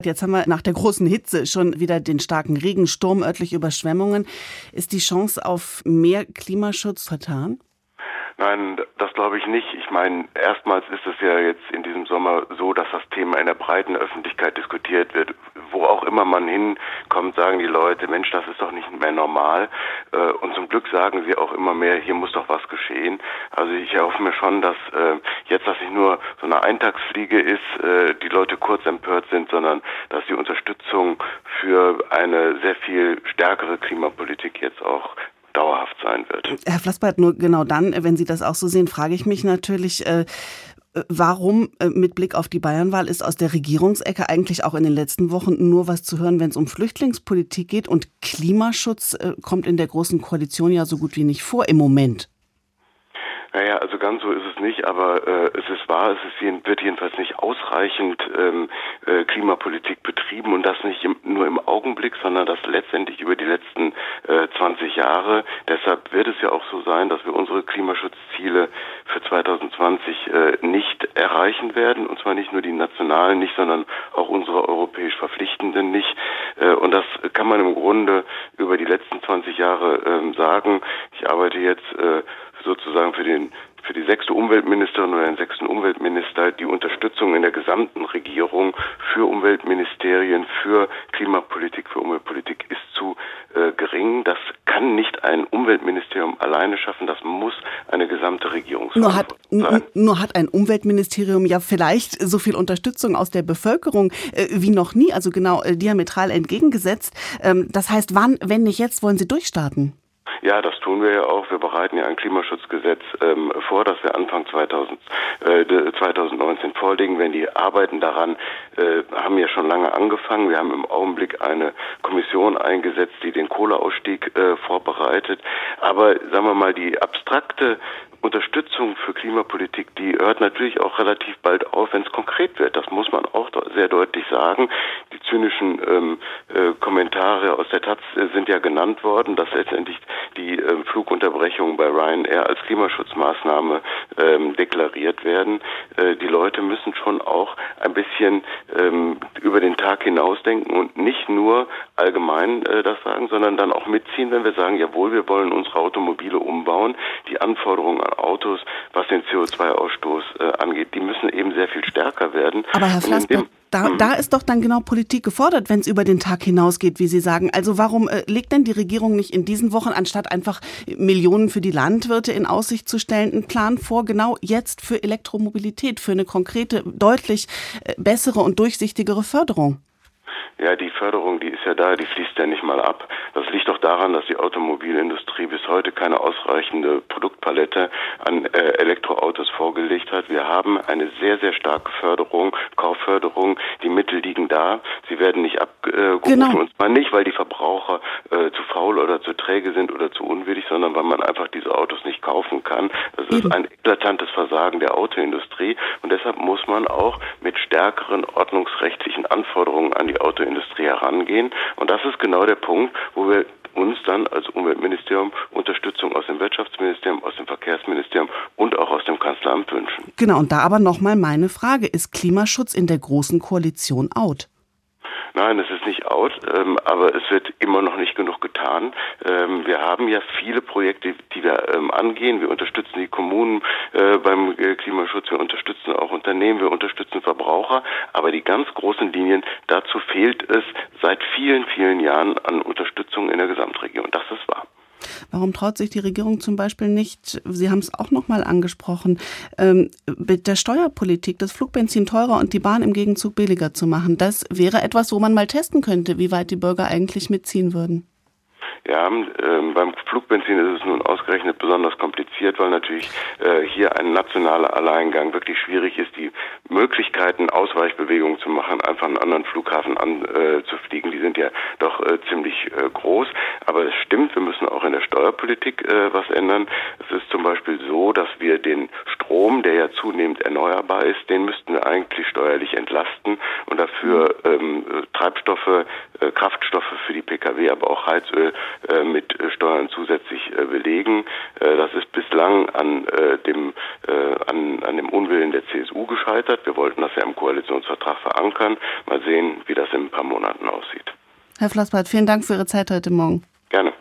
Jetzt haben wir nach der großen Hitze schon wieder den starken Regen, Sturm, örtliche Überschwemmungen. Ist die Chance auf mehr Klimaschutz vertan? Nein, das glaube ich nicht. Ich meine, erstmals ist es ja jetzt in diesem Sommer so, dass das Thema in der breiten Öffentlichkeit diskutiert wird. Wo auch immer man hinkommt, sagen die Leute, Mensch, das ist doch nicht mehr normal. Und zum Glück sagen sie auch immer mehr, hier muss doch was geschehen. Also ich erhoffe mir schon, dass jetzt das nicht nur so eine Eintagsfliege ist, die Leute kurz empört sind, sondern dass die Unterstützung für eine sehr viel stärkere Klimapolitik jetzt auch dauerhaft sein wird. Herr Flassbart, nur genau dann, wenn Sie das auch so sehen, frage ich mich natürlich, warum mit Blick auf die Bayernwahl ist aus der Regierungsecke eigentlich auch in den letzten Wochen nur was zu hören, wenn es um Flüchtlingspolitik geht, und Klimaschutz kommt in der Großen Koalition ja so gut wie nicht vor im Moment. Naja, also ganz so ist es nicht, aber es ist wahr, wird jedenfalls nicht ausreichend Klimapolitik betrieben, und das nicht nur im Augenblick, sondern das letztendlich über die letzten 20 Jahre. Deshalb wird es ja auch so sein, dass wir unsere Klimaschutzziele für 2020 nicht erreichen werden, und zwar nicht nur die nationalen nicht, sondern auch unsere europäisch verpflichtenden nicht. Und das kann man im Grunde über die letzten 20 Jahre sagen. Ich arbeite jetzt sozusagen für die 6. Umweltministerin oder den 6. Umweltminister. Die Unterstützung in der gesamten Regierung für Umweltministerien, für Klimapolitik, für Umweltpolitik ist zu gering. Das kann nicht ein Umweltministerium alleine schaffen, das muss eine gesamte Regierungsverantwortung sein. Nur hat ein Umweltministerium ja vielleicht so viel Unterstützung aus der Bevölkerung wie noch nie, also genau diametral entgegengesetzt. Das heißt, wann, wenn nicht jetzt, wollen Sie durchstarten? Ja, das tun wir ja auch. Wir bereiten ja ein Klimaschutzgesetz vor, das wir Anfang 2019 vorlegen. Wenn die Arbeiten daran haben ja schon lange angefangen. Wir haben im Augenblick eine Kommission eingesetzt, die den Kohleausstieg vorbereitet. Aber sagen wir mal, die abstrakte Unterstützung für Klimapolitik, die hört natürlich auch relativ bald auf, wenn es konkret wird. Das muss man auch sehr deutlich sagen. Die zynischen Kommentare aus der Taz sind ja genannt worden, dass letztendlich die Flugunterbrechungen bei Ryanair als Klimaschutzmaßnahme deklariert werden. Die Leute müssen schon auch ein bisschen über den Tag hinausdenken und nicht nur allgemein das sagen, sondern dann auch mitziehen, wenn wir sagen, jawohl, wir wollen unsere Automobile umbauen. Die Anforderungen an Autos, was den CO2-Ausstoß angeht, die müssen eben sehr viel stärker werden. Aber Herr Flassbart, da ist doch dann genau Politik gefordert, wenn es über den Tag hinausgeht, wie Sie sagen. Also warum legt denn die Regierung nicht in diesen Wochen, anstatt einfach Millionen für die Landwirte in Aussicht zu stellen, einen Plan vor, genau jetzt für Elektromobilität, für eine konkrete, deutlich bessere und durchsichtigere Förderung? Ja, die Förderung, die ist ja da, die fließt ja nicht mal ab. Das liegt doch daran, dass die Automobilindustrie bis heute keine ausreichende Produktpalette an Elektroautos vorgelegt hat. Wir haben eine sehr, sehr starke Förderung, Kaufförderung. Die Mittel liegen da. Sie werden nicht abgerufen. Genau. Und zwar nicht, weil die Verbraucher zu faul oder zu träge sind oder zu unwillig, sondern weil man einfach diese Autos nicht kaufen kann. Das ist ein eklatantes Versagen der Autoindustrie. Und deshalb muss man auch mit stärkeren ordnungsrechtlichen Anforderungen an die Autoindustrie herangehen. Und das ist genau der Punkt, wo wir uns dann als Umweltministerium Unterstützung aus dem Wirtschaftsministerium, aus dem Verkehrsministerium und auch aus dem Kanzleramt wünschen. Genau, und da aber nochmal meine Frage, ist Klimaschutz in der Großen Koalition out? Nein, es ist nicht out, aber es wird immer noch nicht genug getan. Wir haben ja viele Projekte, die wir angehen. Wir unterstützen die Kommunen beim Klimaschutz, wir unterstützen auch Unternehmen, wir unterstützen Verbraucher. Aber die ganz großen Linien, dazu fehlt es seit vielen, vielen Jahren an Unterstützung in der Gesamtregion. Das ist wahr. Warum traut sich die Regierung zum Beispiel nicht, Sie haben es auch noch mal angesprochen, mit der Steuerpolitik das Flugbenzin teurer und die Bahn im Gegenzug billiger zu machen? Das wäre etwas, wo man mal testen könnte, wie weit die Bürger eigentlich mitziehen würden. Ja, beim Flugbenzin ist es nun ausgerechnet besonders kompliziert, weil natürlich hier ein nationaler Alleingang wirklich schwierig ist, die Möglichkeiten, Ausweichbewegungen zu machen, einfach einen anderen Flughafen anzufliegen, die sind ja doch ziemlich groß. Aber es stimmt, wir müssen auch in der Steuerpolitik was ändern. Es ist zum Beispiel so, dass wir den Strom, der ja zunehmend erneuerbar ist, den müssten wir eigentlich steuerlich entlasten und dafür Treibstoffe, Kraftstoffe für die Pkw, aber auch Heizöl mit Steuern zusätzlich belegen. Das ist bislang an dem Unwillen der CSU gescheitert. Wir wollten das ja im Koalitionsvertrag verankern. Mal sehen, wie das in ein paar Monaten aussieht. Herr Flossbart, vielen Dank für Ihre Zeit heute Morgen. Gerne.